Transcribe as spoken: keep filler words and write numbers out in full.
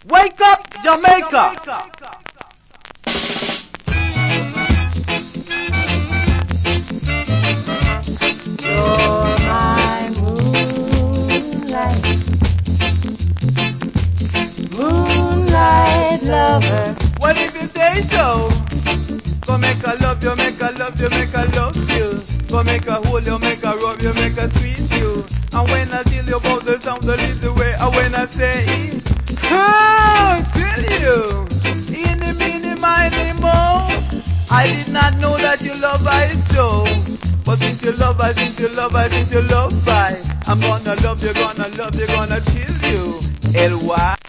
Wake up, Jamaica! You're my moonlight, moonlight lover. What if you say so? Go make a love you, make a love you, make a love you. Go make a hold you, make a rub you, make a squeeze you. And when I tell you about the sound, the little way, and when I say, oh, tell you, any, mini, miny, mo. I did not know that you love I so. But since you love I, since you love I, since you love I, I'm gonna love you, gonna love you, gonna chill you. L Y